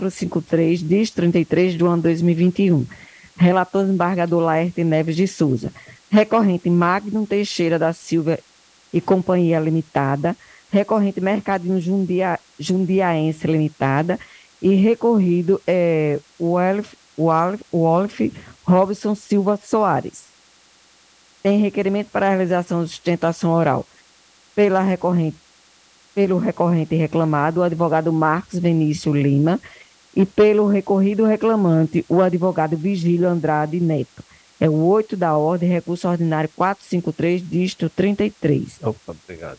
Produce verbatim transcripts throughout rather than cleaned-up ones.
quatrocentos e cinquenta e três, dígito trinta e três, do ano dois mil e vinte e um. Relator, desembargador Laerte Neves de Souza. Recorrente, Magnum Teixeira da Silva e Companhia Limitada. Recorrente, Mercadinho Jundia, Jundiaense Limitada. E recorrido, é, Wolf, Wolf, Wolf Robson Silva Soares. Tem requerimento para a realização de sustentação oral pela recorrente, pelo recorrente reclamado, o advogado Marcos Vinícius Lima, e pelo recorrido reclamante, o advogado Vigílio Andrade Neto. É o oito da ordem, recurso ordinário quatrocentos e cinquenta e três, dígito trinta e três. Opa, obrigado.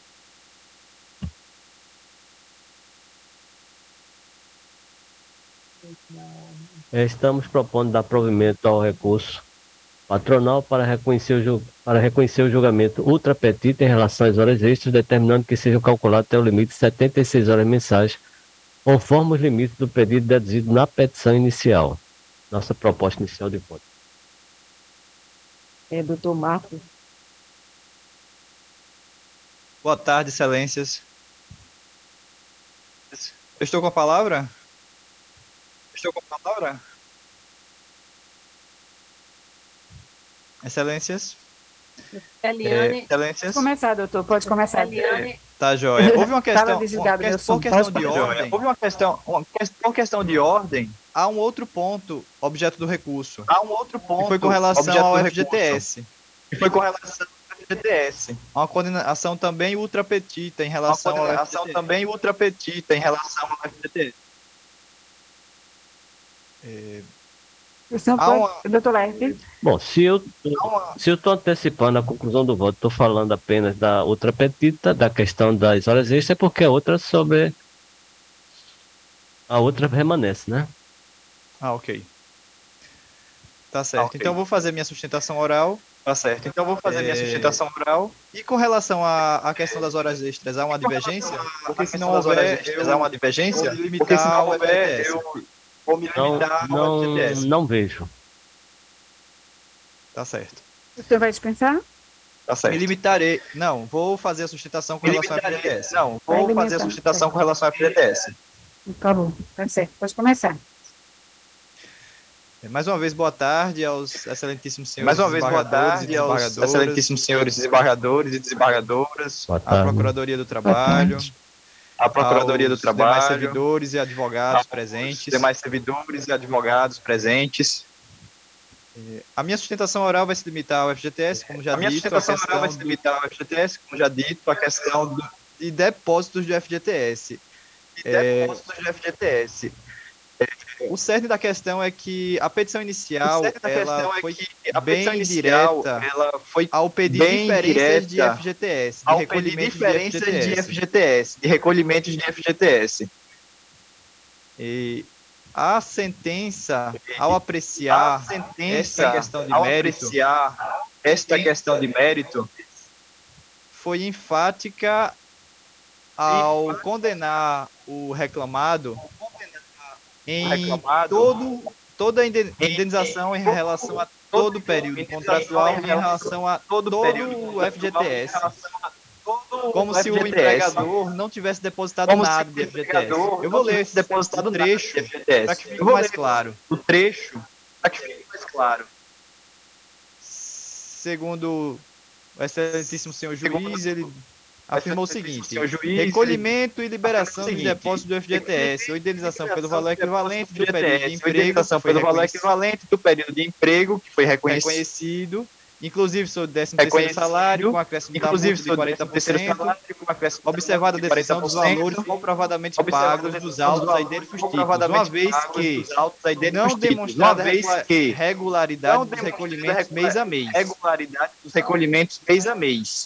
Estamos propondo dar provimento ao recurso patronal para reconhecer o, ju- para reconhecer o julgamento ultra petita em relação às horas extras, determinando que sejam calculados até o limite de setenta e seis horas mensais, conforme os limites do pedido deduzido na petição inicial. Nossa proposta inicial de voto. É, doutor Marcos. Boa tarde, excelências. Eu estou com a palavra? Estou com a palavra? Excelências. Eliane, É, excelências. pode começar, doutor, pode começar. Eliane, Tá, joia. Houve uma questão, Fala desligado, uma, meu por som. questão Pode de falar. ordem. Houve uma questão, uma, por questão de ordem, há um outro ponto, objeto do recurso. Há um outro ponto, que foi com relação ao F G T S. Que foi com relação ao F G T S. Uma condenação também ultra petita em relação ao F G T S. Uma condenação também ultra petita em relação ao F G T S. É, O senhor há pode, uma- doutor Laerte? Bom, se eu há uma- se eu estou antecipando a conclusão do voto, estou falando apenas da outra petita, da questão das horas extras, é porque a outra sobre a outra permanece, né? Ah, ok. Tá certo. Ok. Então eu vou fazer minha sustentação oral. Tá certo. Então eu vou fazer minha É, sustentação oral. E com relação à, à questão das horas extras, há uma divergência? Porque se não das horas houver, extras, eu há uma divergência? vou me limitar Porque se não ao houver, F G T S. eu vou me Não, limitar ao não, F G T S. não vejo. Tá certo. O senhor vai dispensar? Tá certo. Me limitarei. Não, vou fazer a sustentação com Me relação ao F G T limitarei. S. Não, Vai vou fazer a limitar, sustentação certo. com relação ao F G T S. Tá bom, tá certo. Pode começar. Mais uma vez, boa tarde aos excelentíssimos senhores Mais uma vez, boa desembargadores tarde e aos desembargadoras, excelentíssimos senhores desembargadores e desembargadoras, Boa à tarde. Procuradoria do Trabalho, à Procuradoria do aos Trabalho, demais servidores e advogados aos presentes. demais servidores e advogados presentes. A minha sustentação oral vai se limitar ao F G T S, como já A minha dito, a sustentação oral vai se questão limitar ao F G T S, como já dito, a questão do, de depósitos do F G T S. de depósitos do F G T S. O cerne da questão é que a petição inicial, O cerne da ela questão é foi que a bem petição inicial, direta ela foi ao pedir bem diferenças de direta F G T S, de ao pedir recolhimento diferenças de de F G T S. F G T S, de recolhimentos de F G T S. E a sentença, ao A apreciar sentença, esta questão de ao mérito, apreciar esta questão de mérito, foi enfática ao condenar o reclamado em reclamado todo, toda a inden- em- indenização em todo- relação a todo o período indenização contratual em e em relação a todo todo período o F G T S. todo Como se o F G T S. empregador não tivesse depositado Como se nada o de F G T S. empregador Eu vou não ler tivesse esse depositado o nada trecho de F G T S. para que fique Eu vou mais ler claro. o trecho para que fique mais claro. Segundo o excelentíssimo senhor juiz, ele afirmou o seguinte: senhor juiz, ele recolhimento e liberação afirmou o dos seguinte, depósitos do F G T S ou indenização pelo valor equivalente do F G T período de S, emprego indenização que foi pelo valor reconhecido, equivalente do período de emprego que foi reconhecido, reconhecido, inclusive sobre o décimo terceiro reconhecido, salário, com acréscimo da inclusive multa de sobre o quarenta décimo por terceiro cento, salário, com acréscimo da observada a multa de decisão dos quarenta por cento, valores comprovadamente observada pagos a dos decisão dos autos aí valores dentro dos títulos, comprovadamente uma vez pagos que dos autos aí dentro não dos títulos, demonstrada uma vez regula- que regularidade não dos demonstrada recolhimentos regula- mês a mês. regularidade dos recolhimentos mês a mês.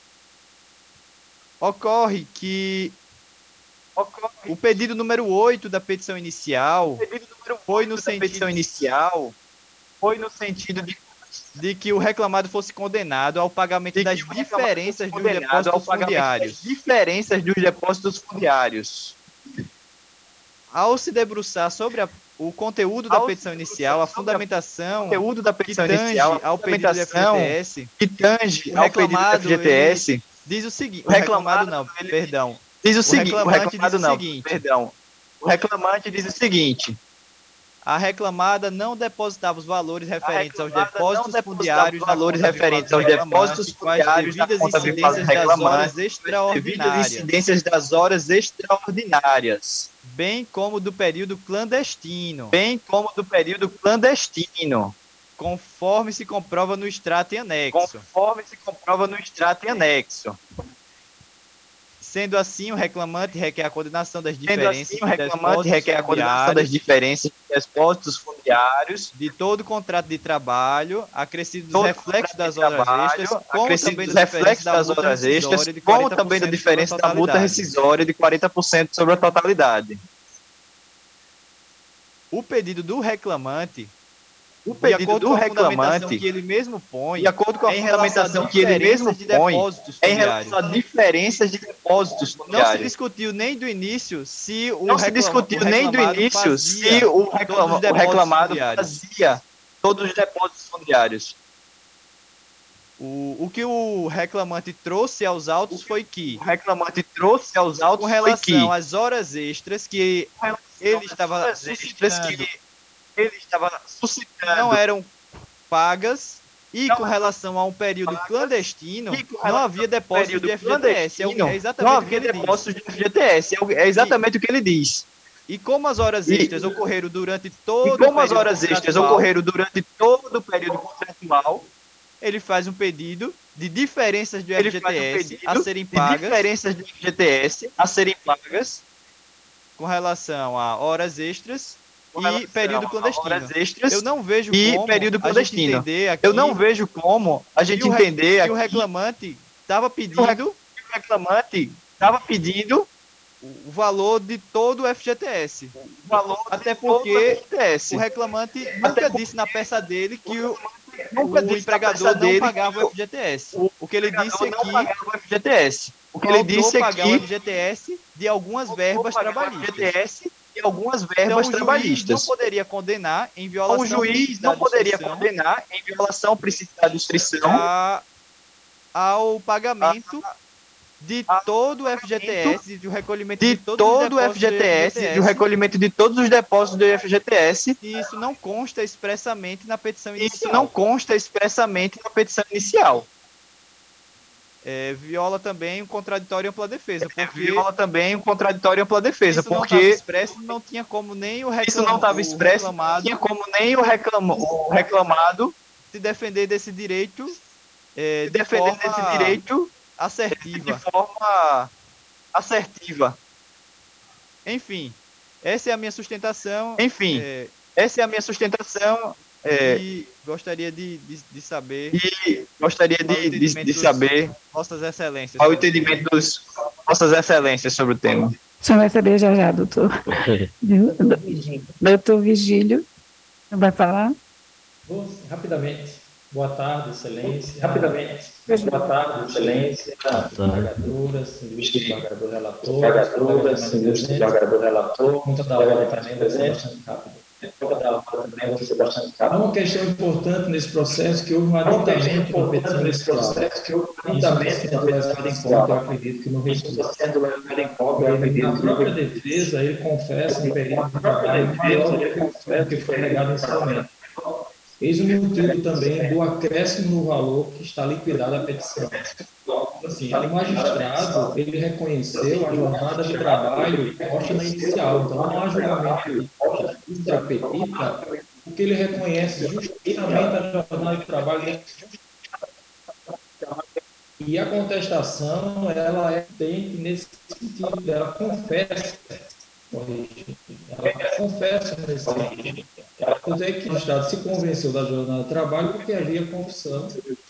Ocorre que Ocorre o pedido número oito da petição inicial o pedido número foi no oito da sentido petição inicial foi no sentido de, de que o reclamado fosse condenado ao pagamento de das que o reclamado diferenças fosse dos condenado ao depósitos pagamento fundiários. das diferenças dos depósitos fundiários. Ao se debruçar sobre a- o conteúdo da Ao se petição debruçar inicial, a sobre fundamentação O conteúdo da que petição tange inicial, a ao pedido do fundamentação F G T S, que tange o ao pedido do reclamado, F G T S, diz o seguinte, o o reclamado reclamado, não, ele perdão, diz o o seguinte, o reclamante reclamado diz o não, seguinte, perdão, O reclamante diz o seguinte: a reclamada não depositava os valores referentes aos reclamada depósitos não depositava fundiários os na valores conta referentes virtual aos do reclamante depósitos com as fundiários na devidas conta virtual do incidências das horas reclamante, devido às extraordinárias, incidências das horas extraordinárias, bem como do período clandestino, bem como do período clandestino, conforme se comprova no extrato em anexo. conforme se comprova no extrato em anexo. Sendo assim, o reclamante requer a condenação das Sendo diferenças assim, o de reclamante depósitos requer a condenação das fundiários diferenças de depósitos fundiários, de todo o contrato de trabalho, acrescido dos todo reflexos contrato das de horas trabalho, extras, como acrescido também dos da diferença reflexos da das multa horas extras, rescisória de como também da quarenta por cento sobre a diferença da multa totalidade. rescisória de quarenta por cento sobre a totalidade. O pedido do reclamante, O de pedido acordo do com a fundamentação reclamante, que ele mesmo põe, de acordo com a é em relação a fundamentação que ele mesmo diferenças de põe, depósitos é em fundiários. relação a diferenças de depósitos Não se fundiários. discutiu nem do início se o, Não se reclama, discutiu o nem do reclamado início fazia se o, todos reclama, os o depósitos reclamado fundiários. fazia todos os depósitos fundiários. O, o que o reclamante trouxe aos autos foi que, O reclamante trouxe aos autos com foi que, relação às horas extras que com relação ele às estava horas extras que suscitando, ele estava não suscitando, eram pagas, e não com relação a um período pagas, clandestino, e com não relação havia ao depósito de período F G T S. É, o- clandestino, é não exatamente o que havia ele diz. depósitos de F G T S. É o- É exatamente o que ele diz. E como as horas E, extras ocorreram durante e todo o como as período horas extras contratual, ocorreram durante todo o período contratual, ele faz um pedido de diferenças do ele faz um F G T S a pedido serem de pagas diferenças de F G T S a serem pagas com relação a horas extras com e relação período a clandestino. horas extras Eu não vejo e como período a gente clandestino. entender aqui Eu não vejo como a que gente o, re- entender que o aqui reclamante estava que o re- pedindo que o reclamante estava pedindo o o valor de todo o F G T S. o valor Até de todo o porque F G T S. o reclamante Até nunca porque disse na peça dele que o, nunca o disse na empregador peça não dele pagava que o F G T S. o O que ele disse empregador não aqui pagava o F G T S. O que ele faltou disse pagar o aqui F G T S de algumas faltou verbas pagar o trabalhistas. F G T S e algumas Então, verbas o juiz não trabalhistas. poderia condenar em Então, o violação ao juiz princípio não da poderia distrição condenar em violação ao princípio da distrição a- ao pagamento de a- todo o F G T S, de o recolhimento de de todos os todo o depósitos do F G T S, de o F G T S, recolhimento de todos os depósitos do F G T S, se isso não consta expressamente na petição e isso inicial. não consta expressamente na petição inicial. É, viola também o contraditório e ampla defesa, porque Viola também o contraditório e ampla defesa, isso não estava porque expresso, não tinha como nem o, isso não reclama, estava o expresso, não reclamado tinha como nem o, reclama, o reclamado se defender desse direito é, se de defender forma desse direito de assertiva. forma assertiva. Enfim, essa é a minha sustentação. Enfim, é, essa é a minha sustentação é, e gostaria de, de, de saber e gostaria qual é o de, de, entendimento de dos saber Vossas Excelências. qual é o sobre o tema. entendimento dos Vossas Excelências sobre o tema. O senhor vai saber já já, doutor. Doutor Vigílio, vai falar? Vou, rapidamente. Boa tarde, Excelência. Rapidamente. Boa tarde, Excelência. Desembargadoras, senhores desembargador relator. Desembargadoras, senhores desembargador relator. Muita da hora também vai ser bastante rápido. Muita da hora também vai ser bastante rápido. Há uma questão importante nesse processo que houve um aditamento na petição inicial. Isso está sendo levado em conta, eu acredito que no recurso. Sendo levado em conta, eu acredito. Na própria defesa, ele confessa um período de trabalho maior do que foi negado inicialmente. Eis o motivo também do acréscimo no valor que está liquidado a petição. Assim, o magistrado, ele reconheceu a jornada de trabalho posta na inicial, então não há julgamento extra-petita, porque ele reconhece justamente a jornada de trabalho. E a contestação, ela é tente nesse sentido, ela confessa, ela confessa nesse sentido. Pois é que o Estado se convenceu da jornada de trabalho porque havia confissão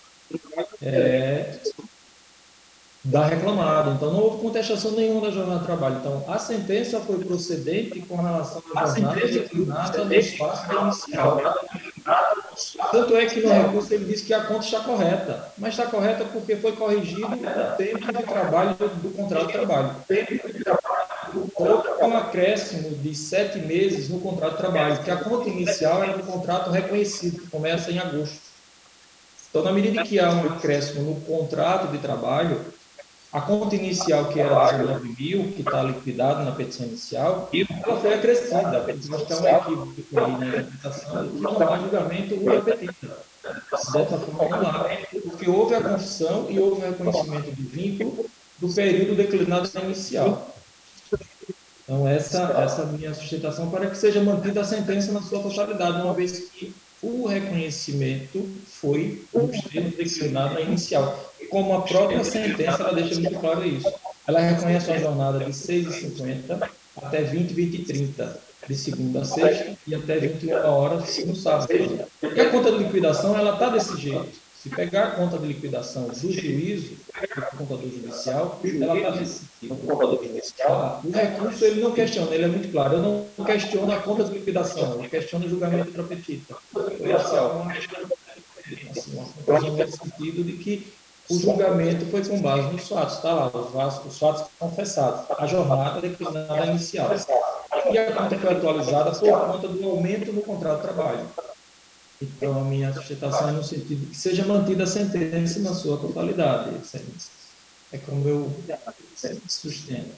é, da reclamada. Então, não houve contestação nenhuma da jornada de trabalho. Então, a sentença foi procedente com relação à jornada declinada no espaço da inicial. Tanto é que no recurso ele diz que a conta está correta, mas está correta porque foi corrigido o tempo de trabalho do contrato de trabalho. Houve um acréscimo de sete meses no contrato de trabalho, porque a conta inicial era do contrato reconhecido, que começa em agosto. Então, na medida que há um acréscimo no contrato de trabalho, A conta inicial, que era dezenove mil, que está liquidado na petição inicial, ela foi acrescida, porque nós temos um equívoco aí na interpretação de tomar julgamento ultra petita. Dessa forma, não há, porque houve a confissão e houve o reconhecimento do vínculo do período declinado inicial. Então, essa, essa é a minha sustentação para que seja mantida a sentença na sua totalidade, uma vez que o reconhecimento foi nos termos declinados na inicial. Como a própria sentença ela deixa muito claro isso. Ela reconhece uma jornada de seis e cinquenta até vinte, vinte e trinta, de segunda a sexta, e até vinte e uma horas no sábado. E a conta de liquidação ela está desse jeito. Se pegar a conta de liquidação do juízo, do contador judicial, ela está desse tipo. O recurso ele não questiona, ele é muito claro. Eu não questiono a conta de liquidação, eu questiono o julgamento ultra petita. Essa é uma, assim, uma conclusão nesse sentido de que o julgamento foi com base nos fatos, está lá, os fatos, os fatos confessados, a jornada declinada inicial. E a conta foi atualizada por conta do aumento no contrato de trabalho. Então, a minha sustentação é no sentido de que seja mantida a sentença na sua totalidade. É como eu sustento.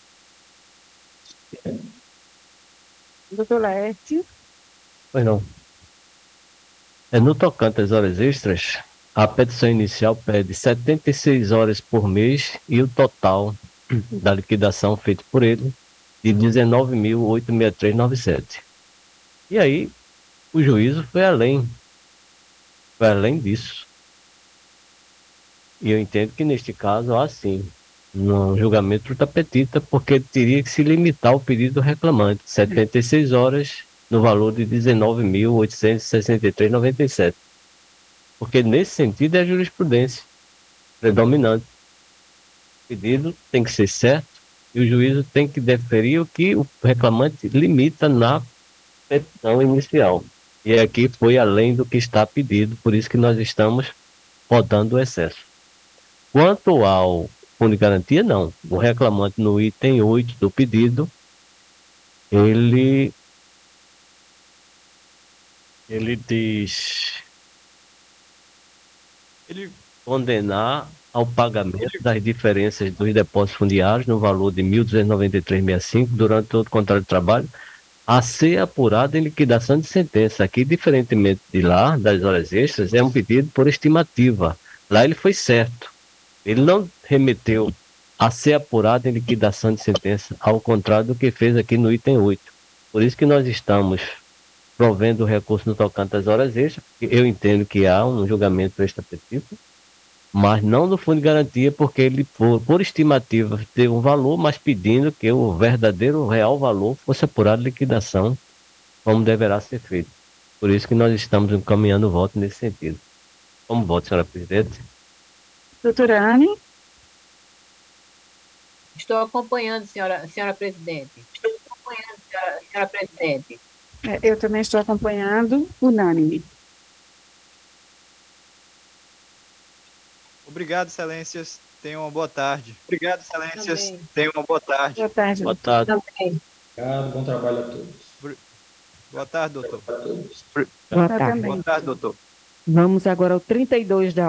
Doutor Laerte. Pois não. É, no tocante às horas extras, a petição inicial pede setenta e seis horas por mês e o total da liquidação feito por ele de dezenove mil oitocentos e sessenta e três vírgula noventa e sete. E aí, o juízo foi além, foi além disso. E eu entendo que neste caso há sim um julgamento ultra petita, porque teria que se limitar ao pedido do reclamante, setenta e seis horas no valor de dezenove mil oitocentos e sessenta e três vírgula noventa e sete. Porque nesse sentido é a jurisprudência predominante. O pedido tem que ser certo e o juízo tem que deferir o que o reclamante limita na petição inicial. E aqui foi além do que está pedido, por isso que nós estamos rodando o excesso. Quanto ao fundo de garantia, não. O reclamante no item oito do pedido, ele, ele diz... Ele condenar ao pagamento das diferenças dos depósitos fundiários no valor de mil duzentos e noventa e três vírgula sessenta e cinco durante todo o contrato de trabalho, a ser apurado em liquidação de sentença. Aqui, diferentemente de lá, das horas extras, é um pedido por estimativa. Lá ele foi certo. Ele não remeteu a ser apurado em liquidação de sentença, ao contrário do que fez aqui no item oito. Por isso que nós estamos provendo o recurso no tocante às horas extras. Eu entendo que há um julgamento extrapetito, mas não do fundo de garantia, porque ele, por, por estimativa, teve um valor, mas pedindo que o verdadeiro, o real valor fosse apurado em liquidação, como deverá ser feito. Por isso que nós estamos encaminhando o voto nesse sentido. Como voto, senhora presidente? Doutora Anne. Estou acompanhando, senhora, senhora presidente. Estou acompanhando, senhora, senhora presidente. É, eu também estou acompanhando, unânime. Obrigado, excelências. Tenham uma boa tarde. Obrigado, excelências. Também. Tenham uma boa tarde. Boa tarde. Boa tarde. Também. Obrigado, bom trabalho a todos. Boa tarde, doutor. Boa Eu tarde. também. Boa tarde, doutor. Vamos agora ao trinta e dois da